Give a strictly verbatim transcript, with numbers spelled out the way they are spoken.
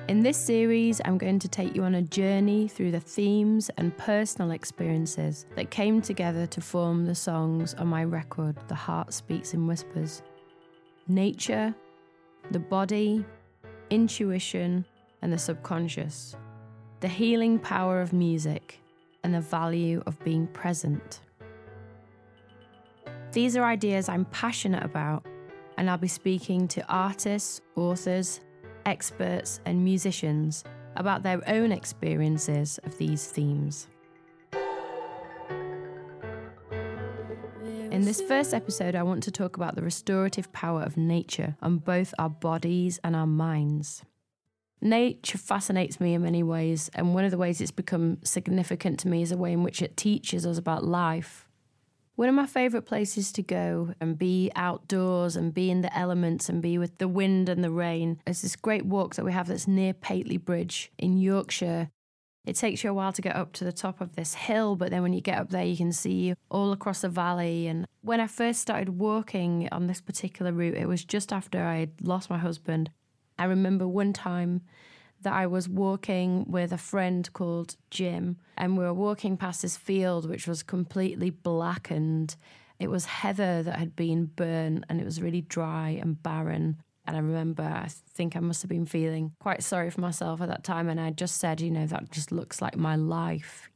In this series, I'm going to take you on a journey through the themes and personal experiences that came together to form the songs on my record, The Heart Speaks in Whispers. Nature, the body, intuition, and the subconscious. The healing power of music and the value of being present. These are ideas I'm passionate about, and I'll be speaking to artists, authors, experts, and musicians about their own experiences of these themes. In this first episode, I want to talk about the restorative power of nature on both our bodies and our minds. Nature fascinates me in many ways, and one of the ways it's become significant to me is the way in which it teaches us about life. One of my favourite places to go and be outdoors and be in the elements and be with the wind and the rain is this great walk that we have that's near Pateley Bridge in Yorkshire. It takes you a while to get up to the top of this hill, but then when you get up there you can see all across the valley. And when I first started walking on this particular route, it was just after I had lost my husband. I remember one time that I was walking with a friend called Jim, and we were walking past this field which was completely blackened. It was heather that had been burnt, and it was really dry and barren. And I remember, I think I must have been feeling quite sorry for myself at that time, and I just said, you know, that just looks like my life.